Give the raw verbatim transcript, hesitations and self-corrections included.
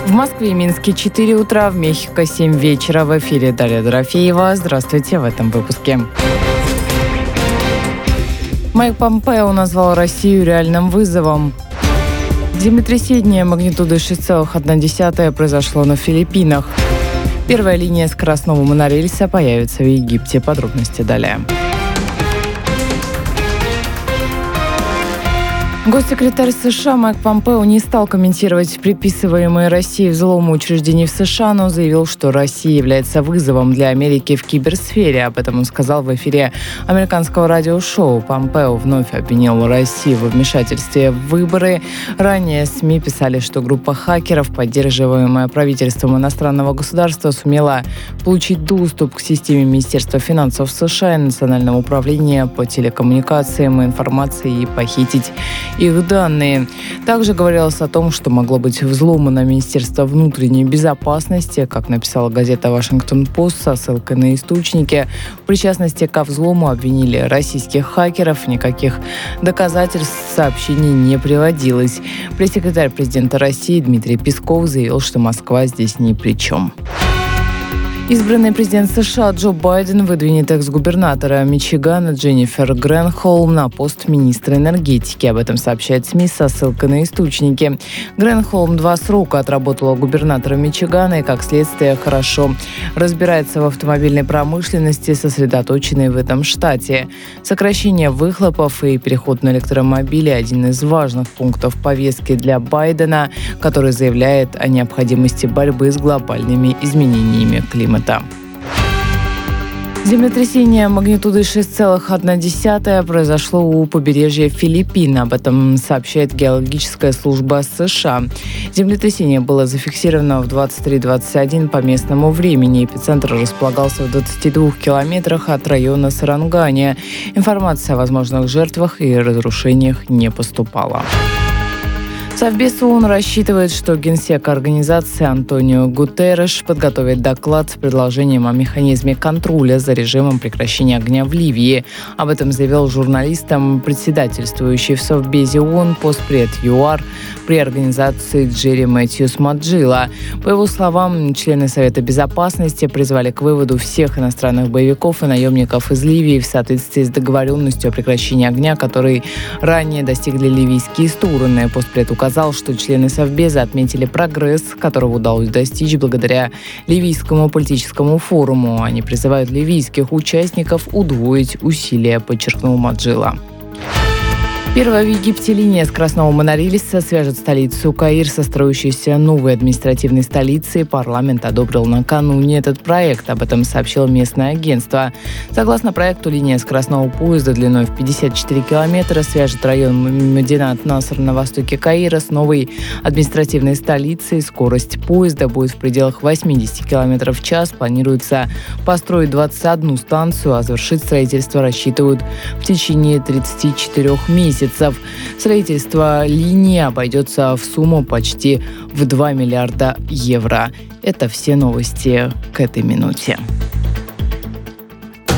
В Москве и Минске четыре утра, в Мехико семь вечера. В эфире Дарья Дорофеева. Здравствуйте в этом выпуске. Майк Помпео назвал Россию реальным вызовом. Землетрясение магнитудой шесть целых одна десятая произошло на Филиппинах. Первая линия скоростного монорельса появится в Египте. Подробности далее. Госсекретарь США Майк Помпео не стал комментировать приписываемые России взлому учреждений в США, но заявил, что Россия является вызовом для Америки в киберсфере. Об этом он сказал в эфире американского радиошоу. Помпео вновь обвинил Россию во вмешательстве в выборы. Ранее СМИ писали, что группа хакеров, поддерживаемая правительством иностранного государства, сумела получить доступ к системе Министерства финансов США и Национального управления по телекоммуникациям и информации и похитить их данные. Также говорилось о том, что могло быть взломано Министерство внутренней безопасности, как написала газета «Вашингтон-Пост» со ссылкой на источники. В причастности ко взлому обвинили российских хакеров. Никаких доказательств сообщений не приводилось. Пресс-секретарь президента России Дмитрий Песков заявил, что Москва здесь ни при чем. Избранный президент США Джо Байден выдвинет экс-губернатора Мичигана Дженнифер Грэнхолм на пост министра энергетики. Об этом сообщает СМИ со ссылкой на источники. Грэнхолм два срока отработала губернатором Мичигана и, как следствие, хорошо разбирается в автомобильной промышленности, сосредоточенной в этом штате. Сокращение выхлопов и переход на электромобили – один из важных пунктов повестки для Байдена, который заявляет о необходимости борьбы с глобальными изменениями климата. Землетрясение магнитудой шесть целых одна десятая произошло у побережья Филиппин. Об этом сообщает геологическая служба США. Землетрясение было зафиксировано в двадцать три двадцать один по местному времени. Эпицентр располагался в двадцати двух километрах от района Сарангани. Информация о возможных жертвах и разрушениях не поступала. Совбез ООН рассчитывает, что генсек организации Антонио Гутерреш подготовит доклад с предложением о механизме контроля за режимом прекращения огня в Ливии. Об этом заявил журналистам председательствующий в Совбезе ООН постпред ЮАР при организации Джерри Мэтьюс Маджила. По его словам, члены Совета Безопасности призвали к выводу всех иностранных боевиков и наемников из Ливии в соответствии с договоренностью о прекращении огня, который ранее достигли ливийские стороны. Постпред указал, сказал, что члены Совбеза отметили прогресс, которого удалось достичь благодаря Ливийскому политическому форуму. Они призывают ливийских участников удвоить усилия, подчеркнул Маджила. Первая в Египте линия скоростного монорельса свяжет столицу Каир со строящейся новой административной столицей. Парламент одобрил накануне этот проект. Об этом сообщило местное агентство. Согласно проекту, линия скоростного поезда длиной в пятьдесят четыре километра свяжет район Мединат-Наср на востоке Каира с новой административной столицей. Скорость поезда будет в пределах восемьдесят километров в час. Планируется построить двадцать одну станцию, а завершить строительство рассчитывают в течение тридцати четырёх месяцев. Строительство линии обойдется в сумму почти в два миллиарда евро. Это все новости к этой минуте.